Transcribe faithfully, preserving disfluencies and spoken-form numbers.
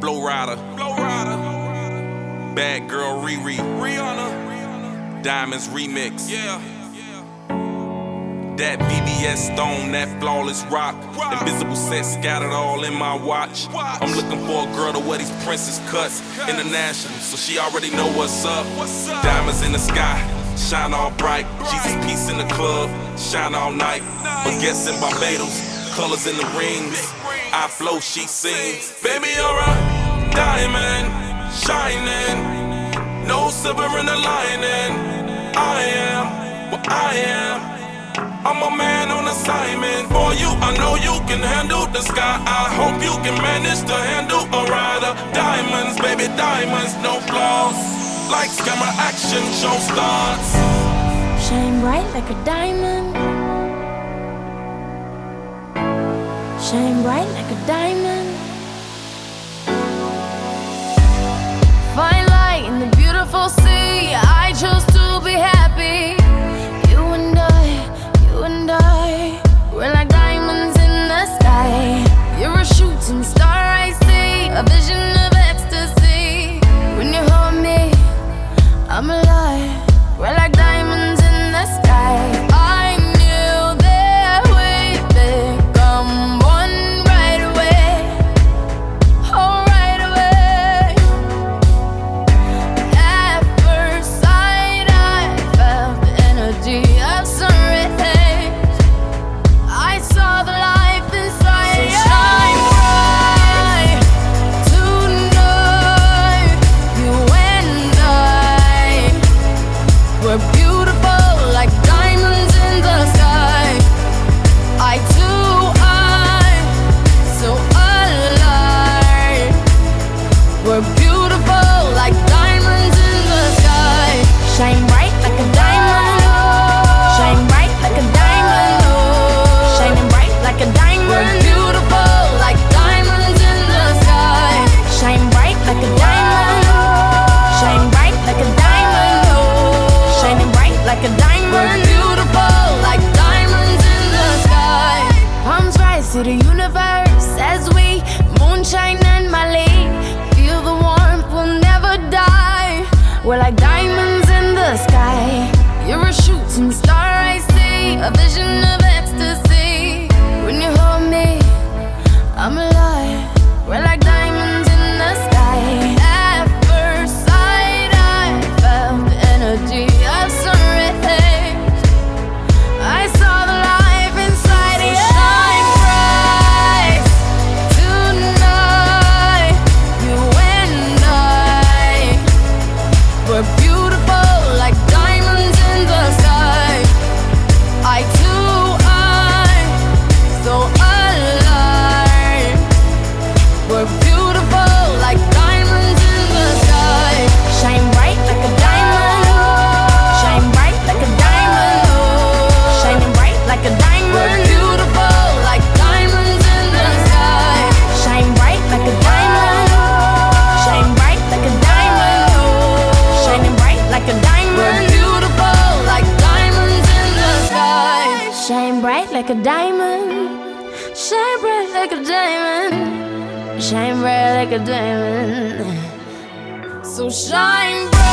Flow Rider, Flow Rider, Bad Girl Riri, Rihanna, Diamonds Remix, yeah. That V V S stone, that flawless rock, rock. Invisible set scattered all in my watch. watch. I'm looking for a girl to wear these princess cuts, cuts. International, so she already know what's up. what's up. Diamonds in the sky, shine all bright. bright. Jesus peace in the club, shine all night. night. But guess in Barbados, colors in the rings. I flow, she sings. Baby, you're a diamond, shining. No silver in the lining. I am what I am. I'm a man on assignment for you. I know you can handle the sky. I hope you can manage to handle a rider. Diamonds, baby, diamonds, no flaws. Lights, camera, action, show starts. Shine bright like a diamond. Shine bright like a diamond. Fine light in the beautiful sea. I chose to be happy. You and I, you and I, we're like diamonds in the sky. You're a shooting star, I see, a vision of ecstasy. When you hold me, I'm alive. We're like diamonds in the sky. I knew that we'd become one right away. Oh, right away. At first sight, I felt the energy of sun rays. I saw the life inside you. So shine bright tonight. You and I, we're beautiful like diamonds in the sky. I too, I, so alive. We're beautiful like diamonds in the sky. Shine bright like a diamond. Shine bright like a diamond. Shining bright like a diamond. We're beautiful like diamonds in the sky. Shine bright like a diamond. Shine bright like a diamond. Shining bright like a diamond. We're beautiful like diamonds in the sky. Palms rise to the universe as we moonshine and Mali. Feel the warmth, we'll never die. We're like diamonds in the sky. You're a shooting star, I see, a vision of ecstasy. When you hold me, I'm alive. We're like diamonds in the sky. At first sight, I felt the energy of sun rays. I saw the life inside you. So shine bright tonight. You and I, we're beautiful like diamonds in the sky. I too, I, so alive. We're beautiful like diamonds in the sky. Shine bright like a diamond. Shine bright like a diamond. Shining bright like a diamond. We're beautiful like diamonds in the sky. Shine bright like a diamond. Shine bright like a diamond. Shining bright like a diamond. We're beautiful like diamonds in the sky. Shine bright like a diamond. Shine bright like a diamond. Shine bright like a diamond. So shine bright.